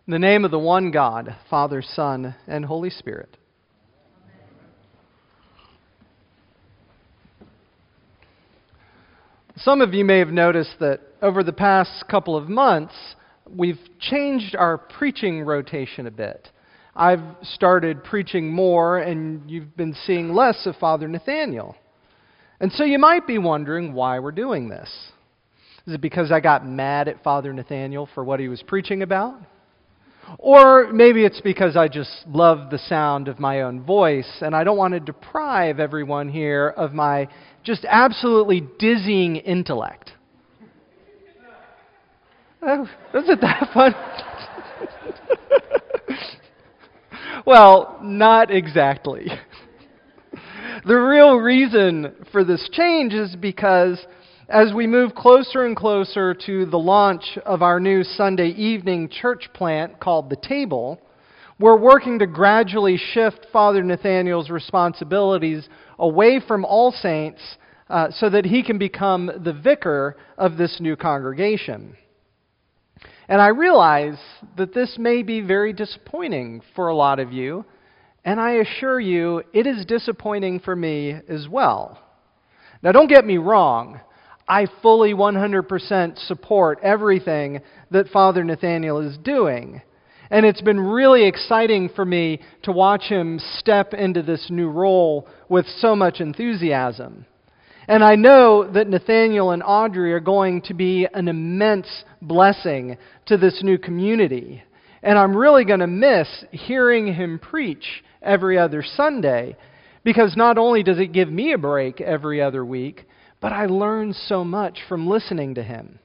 In the name of the one God, Father, Son, and Holy Spirit. Some of you may have noticed that over the past couple of months, we've changed our preaching rotation a bit. I've started preaching more, and you've been seeing less of Father Nathaniel. And so you might be wondering why we're doing this. Is it because I got mad at Father Nathaniel for what he was preaching about? Or maybe it's because I just love the sound of my own voice and I don't want to deprive everyone here of my just absolutely dizzying intellect. Oh, isn't that fun? Well, not exactly. The real reason for this change is because as we move closer and closer to the launch of our new Sunday evening church plant called The Table, we're working to gradually shift Father Nathaniel's responsibilities away from All Saints so that he can become the vicar of this new congregation. And I realize that this may be very disappointing for a lot of you, and I assure you it is disappointing for me as well. Now don't get me wrong. I fully 100% support everything that Father Nathaniel is doing. And it's been really exciting for me to watch him step into this new role with so much enthusiasm. And I know that Nathaniel and Audrey are going to be an immense blessing to this new community. And I'm really going to miss hearing him preach every other Sunday, because not only does it give me a break every other week, but I learned so much from listening to him.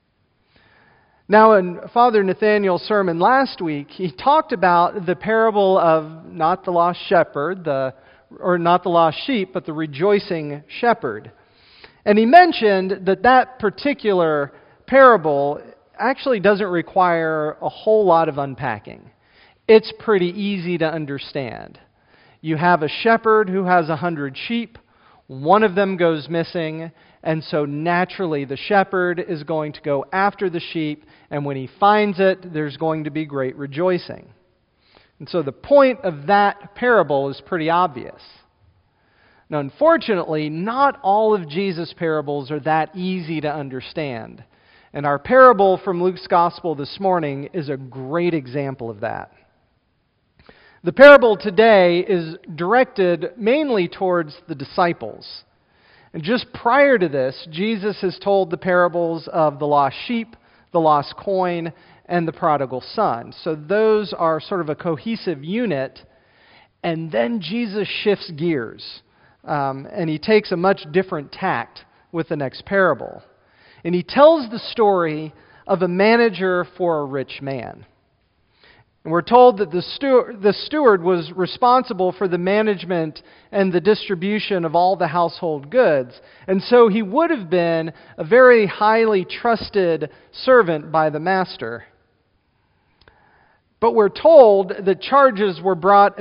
Now, in Father Nathaniel's sermon last week, he talked about the parable of not the lost shepherd, or not the lost sheep, but the rejoicing shepherd. And he mentioned that particular parable actually doesn't require a whole lot of unpacking. It's pretty easy to understand. You have a shepherd who has 100 sheep. One of them goes missing, and so naturally the shepherd is going to go after the sheep, and when he finds it, there's going to be great rejoicing. And so the point of that parable is pretty obvious. Now, unfortunately, not all of Jesus' parables are that easy to understand. And our parable from Luke's Gospel this morning is a great example of that. The parable today is directed mainly towards the disciples. And just prior to this, Jesus has told the parables of the lost sheep, the lost coin, and the prodigal son. So those are sort of a cohesive unit. And then Jesus shifts gears. And he takes a much different tact with the next parable. And he tells the story of a manager for a rich man. And we're told that the steward was responsible for the management and the distribution of all the household goods. And so he would have been a very highly trusted servant by the master. But we're told that charges were brought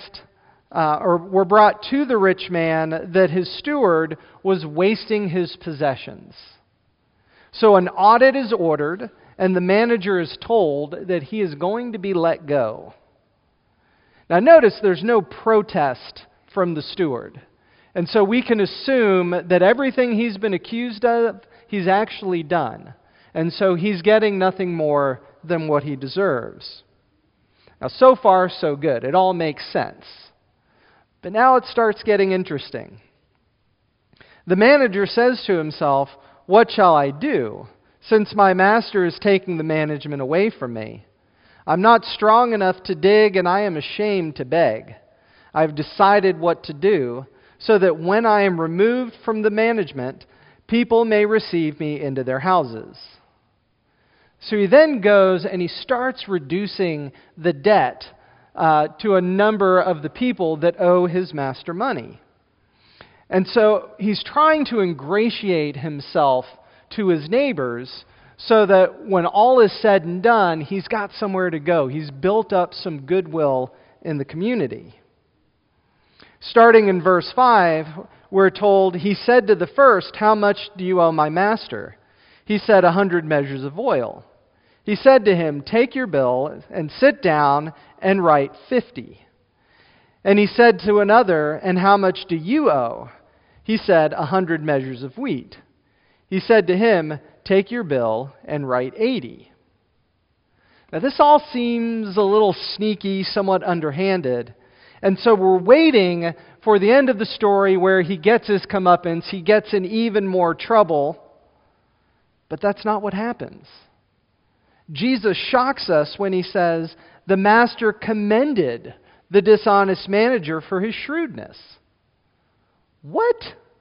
were brought to the rich man that his steward was wasting his possessions. So an audit is ordered, and the manager is told that he is going to be let go. Now notice there's no protest from the steward. And so we can assume that everything he's been accused of, he's actually done. And so he's getting nothing more than what he deserves. Now so far, so good. It all makes sense. But now it starts getting interesting. The manager says to himself, "What shall I do, since my master is taking the management away from me? I'm not strong enough to dig, and I am ashamed to beg. I've decided what to do, so that when I am removed from the management, people may receive me into their houses." So he then goes and he starts reducing the debt to a number of the people that owe his master money. And so he's trying to ingratiate himself to his neighbors so that when all is said and done, he's got somewhere to go. He's built up some goodwill in the community. Starting in verse 5, we're told, he said to the first, "How much do you owe my master?" He said, 100 measures of oil. He said to him, "Take your bill and sit down and write 50." And he said to another, "And how much do you owe?" He said, 100 measures of wheat. He said to him, "Take your bill and write 80." Now this all seems a little sneaky, somewhat underhanded. And so we're waiting for the end of the story where he gets his comeuppance, he gets in even more trouble. But that's not what happens. Jesus shocks us when he says, the master commended the dishonest manager for his shrewdness. What?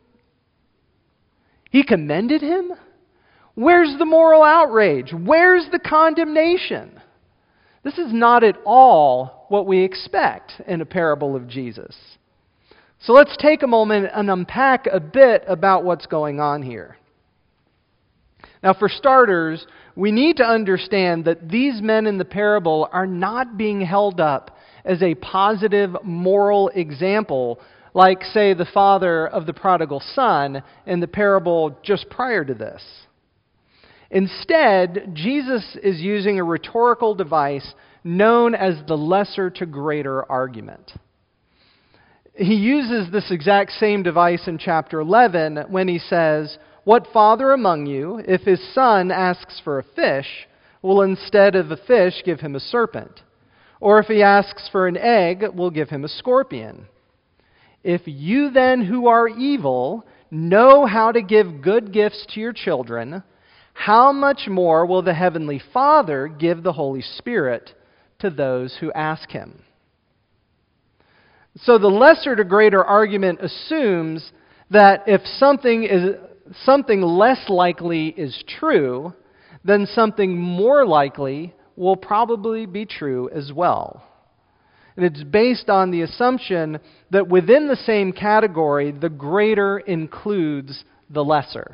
He commended him? Where's the moral outrage? Where's the condemnation? This is not at all what we expect in a parable of Jesus. So let's take a moment and unpack a bit about what's going on here. Now, for starters, we need to understand that these men in the parable are not being held up as a positive moral example, like, say, the father of the prodigal son in the parable just prior to this. Instead, Jesus is using a rhetorical device known as the lesser to greater argument. He uses this exact same device in chapter 11 when he says, "What father among you, if his son asks for a fish, will instead of a fish give him a serpent? Or if he asks for an egg, will give him a scorpion? If you then who are evil know how to give good gifts to your children, how much more will the Heavenly Father give the Holy Spirit to those who ask Him?" So the lesser to greater argument assumes that if something less likely is true, then something more likely will probably be true as well. And it's based on the assumption that within the same category, the greater includes the lesser.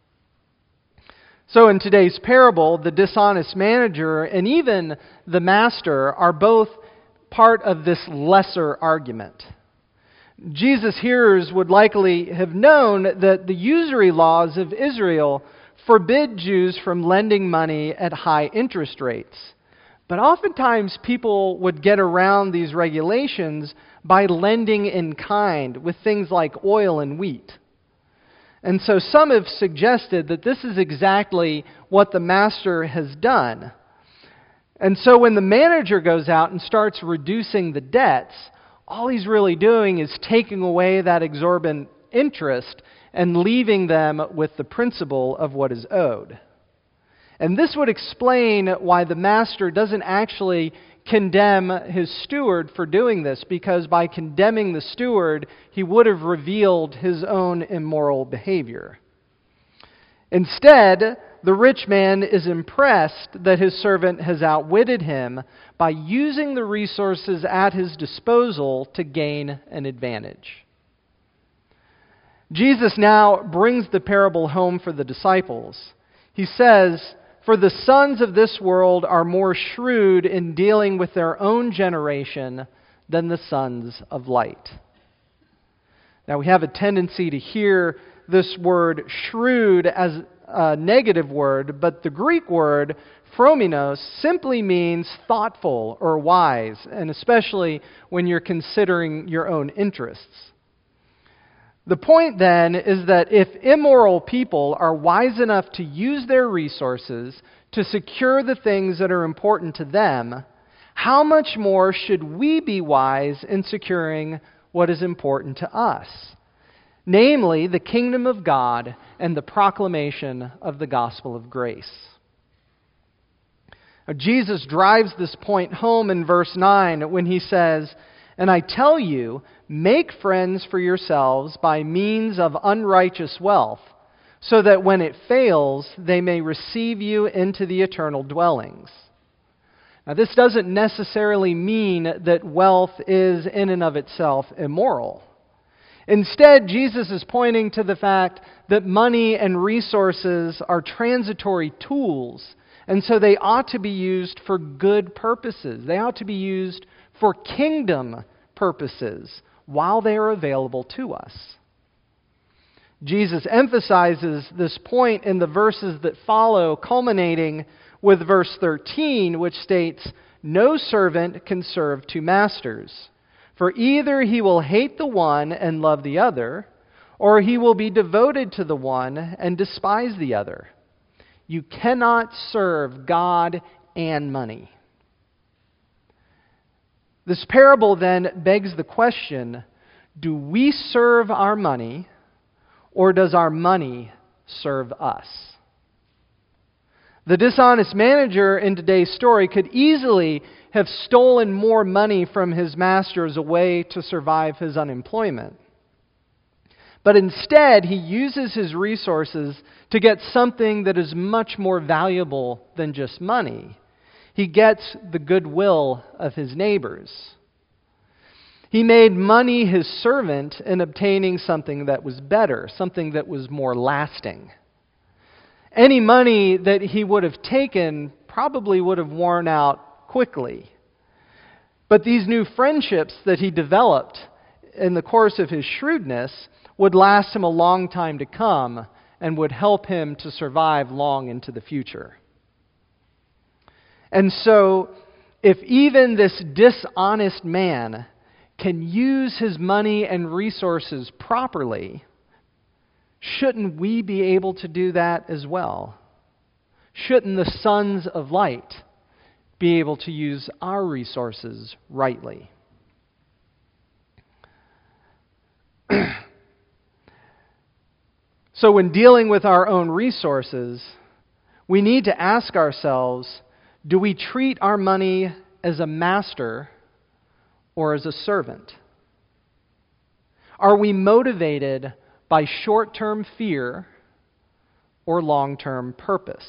So in today's parable, the dishonest manager and even the master are both part of this lesser argument. Jesus' hearers would likely have known that the usury laws of Israel forbid Jews from lending money at high interest rates. But oftentimes people would get around these regulations by lending in kind with things like oil and wheat. And so some have suggested that this is exactly what the master has done. And so when the manager goes out and starts reducing the debts, all he's really doing is taking away that exorbitant interest and leaving them with the principal of what is owed. And this would explain why the master doesn't actually condemn his steward for doing this, because by condemning the steward, he would have revealed his own immoral behavior. Instead, the rich man is impressed that his servant has outwitted him by using the resources at his disposal to gain an advantage. Jesus now brings the parable home for the disciples. He says, "For the sons of this world are more shrewd in dealing with their own generation than the sons of light." Now, we have a tendency to hear this word shrewd as a negative word, but the Greek word phromenos simply means thoughtful or wise, and especially when you're considering your own interests. The point then is that if immoral people are wise enough to use their resources to secure the things that are important to them, how much more should we be wise in securing what is important to us? Namely, the kingdom of God and the proclamation of the gospel of grace. Now, Jesus drives this point home in verse 9 when he says, "And I tell you, make friends for yourselves by means of unrighteous wealth, so that when it fails, they may receive you into the eternal dwellings." Now, this doesn't necessarily mean that wealth is in and of itself immoral. Instead, Jesus is pointing to the fact that money and resources are transitory tools, and so they ought to be used for good purposes. They ought to be used for kingdom purposes while they are available to us. Jesus emphasizes this point in the verses that follow, culminating with verse 13, which states, "No servant can serve two masters, for either he will hate the one and love the other, or he will be devoted to the one and despise the other. You cannot serve God and money." This parable then begs the question, do we serve our money, or does our money serve us? The dishonest manager in today's story could easily have stolen more money from his master as a way to survive his unemployment. But instead, he uses his resources to get something that is much more valuable than just money. He gets the goodwill of his neighbors. He made money his servant in obtaining something that was better, something that was more lasting. Any money that he would have taken probably would have worn out quickly. But these new friendships that he developed in the course of his shrewdness would last him a long time to come and would help him to survive long into the future. And so, if even this dishonest man can use his money and resources properly, shouldn't we be able to do that as well? Shouldn't the sons of light be able to use our resources rightly? So when dealing with our own resources, we need to ask ourselves, do we treat our money as a master or as a servant? Are we motivated by short-term fear or long-term purpose?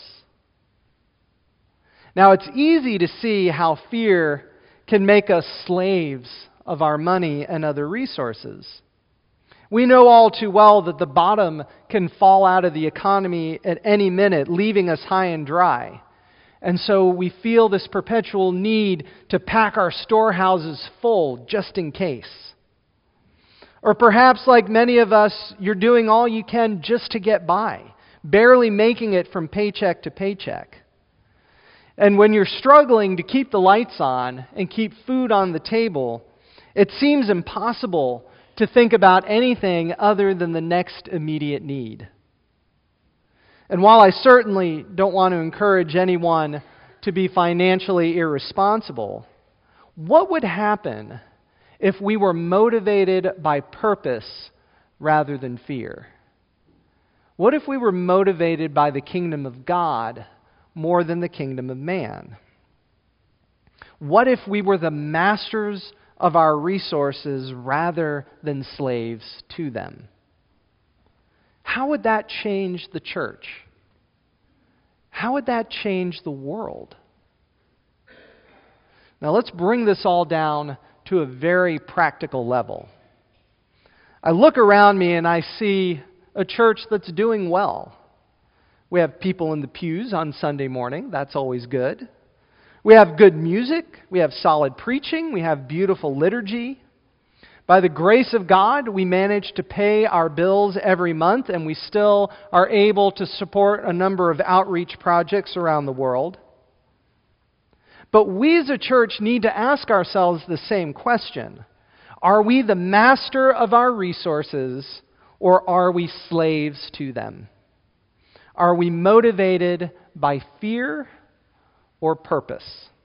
Now, it's easy to see how fear can make us slaves of our money and other resources. We know all too well that the bottom can fall out of the economy at any minute, leaving us high and dry. And so we feel this perpetual need to pack our storehouses full just in case. Or perhaps, like many of us, you're doing all you can just to get by, barely making it from paycheck to paycheck. And when you're struggling to keep the lights on and keep food on the table, it seems impossible to think about anything other than the next immediate need. And while I certainly don't want to encourage anyone to be financially irresponsible, what would happen if we were motivated by purpose rather than fear? What if we were motivated by the kingdom of God more than the kingdom of man? What if we were the masters of our resources rather than slaves to them? How would that change the church? How would that change the world? Now let's bring this all down to a very practical level. I look around me and I see a church that's doing well. We have people in the pews on Sunday morning. That's always good. We have good music. We have solid preaching. We have beautiful liturgy. By the grace of God, we manage to pay our bills every month, and we still are able to support a number of outreach projects around the world. But we as a church need to ask ourselves the same question. Are we the master of our resources, or are we slaves to them? Are we motivated by fear or purpose?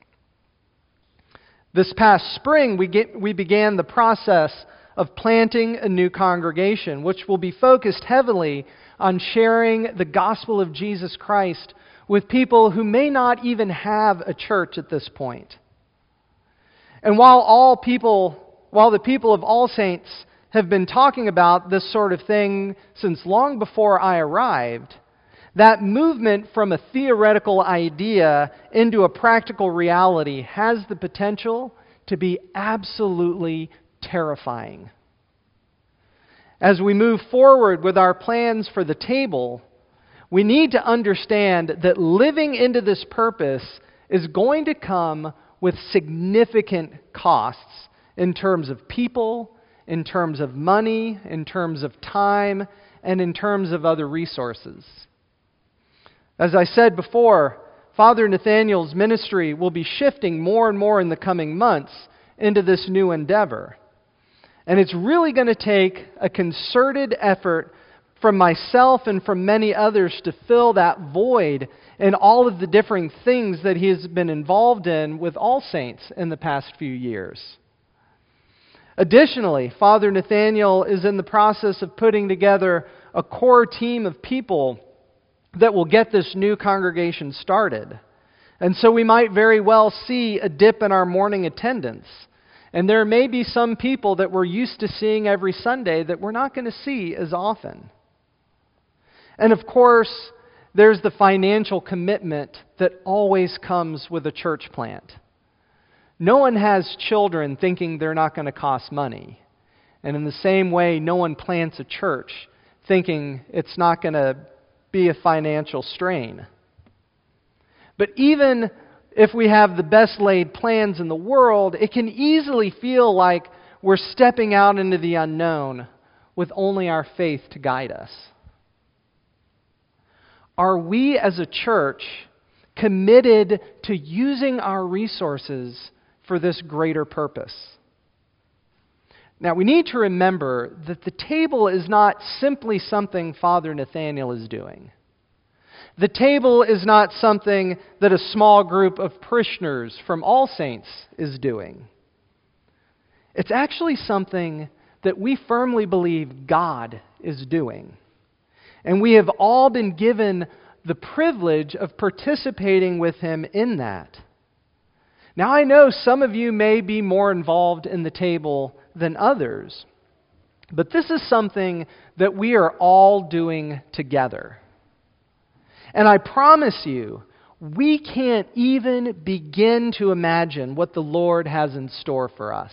This past spring, we began the process of planting a new congregation, which will be focused heavily on sharing the gospel of Jesus Christ with people who may not even have a church at this point. And while the people of All Saints have been talking about this sort of thing since long before I arrived, that movement from a theoretical idea into a practical reality has the potential to be absolutely terrifying. As we move forward with our plans for the table, we need to understand that living into this purpose is going to come with significant costs in terms of people, in terms of money, in terms of time, and in terms of other resources. As I said before, Father Nathaniel's ministry will be shifting more and more in the coming months into this new endeavor. And it's really going to take a concerted effort from myself and from many others to fill that void in all of the different things that he has been involved in with All Saints in the past few years. Additionally, Father Nathaniel is in the process of putting together a core team of people that will get this new congregation started. And so we might very well see a dip in our morning attendance. And there may be some people that we're used to seeing every Sunday that we're not going to see as often. And of course, there's the financial commitment that always comes with a church plant. No one has children thinking they're not going to cost money. And in the same way, no one plants a church thinking it's not going to be a financial strain. But even if we have the best laid plans in the world, it can easily feel like we're stepping out into the unknown with only our faith to guide us. Are we as a church committed to using our resources for this greater purpose? Now, we need to remember that the table is not simply something Father Nathaniel is doing. The table is not something that a small group of parishioners from All Saints is doing. It's actually something that we firmly believe God is doing. And we have all been given the privilege of participating with Him in that. Now, I know some of you may be more involved in the table than others, but this is something that we are all doing together. And I promise you, we can't even begin to imagine what the Lord has in store for us.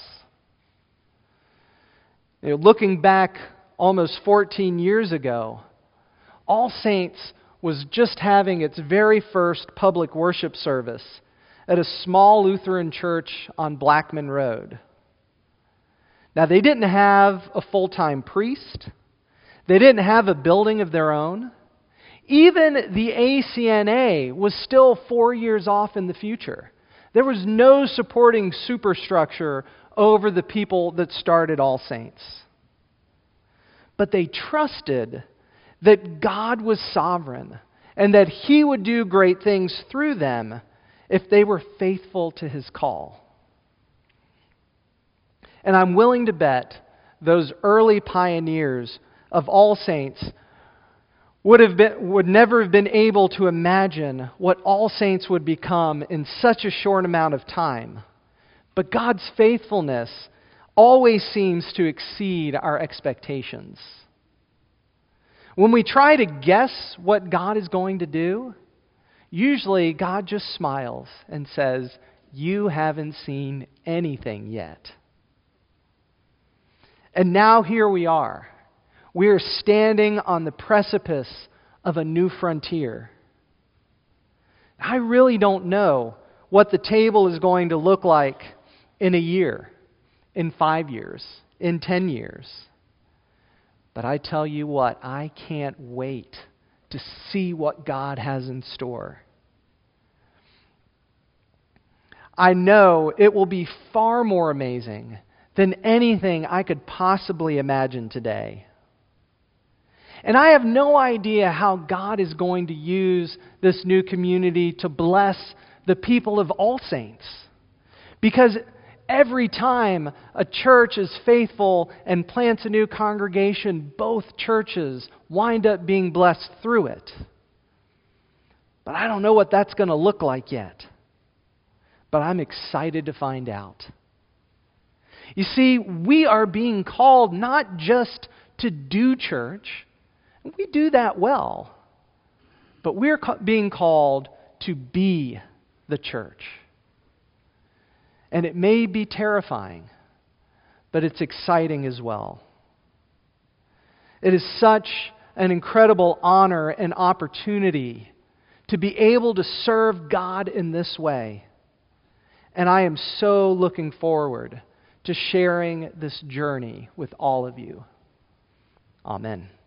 Looking back almost 14 years ago, All Saints was just having its very first public worship service at a small Lutheran church on Blackman Road. Now, they didn't have a full-time priest. They didn't have a building of their own. Even the ACNA was still 4 years off in the future. There was no supporting superstructure over the people that started All Saints. But they trusted that God was sovereign and that He would do great things through them if they were faithful to His call. And I'm willing to bet those early pioneers of All Saints would never have been able to imagine what All Saints would become in such a short amount of time. But God's faithfulness always seems to exceed our expectations. When we try to guess what God is going to do, usually God just smiles and says, "You haven't seen anything yet." And now here we are. We are standing on the precipice of a new frontier. I really don't know what the table is going to look like in a year, in 5 years, in 10 years. But I tell you what, I can't wait to see what God has in store. I know it will be far more amazing than anything I could possibly imagine today. And I have no idea how God is going to use this new community to bless the people of All Saints. Because every time a church is faithful and plants a new congregation, both churches wind up being blessed through it. But I don't know what that's going to look like yet. But I'm excited to find out. You see, we are being called not just to do church. We do that well. But we're being called to be the church. And it may be terrifying, but it's exciting as well. It is such an incredible honor and opportunity to be able to serve God in this way. And I am so looking forward to sharing this journey with all of you. Amen.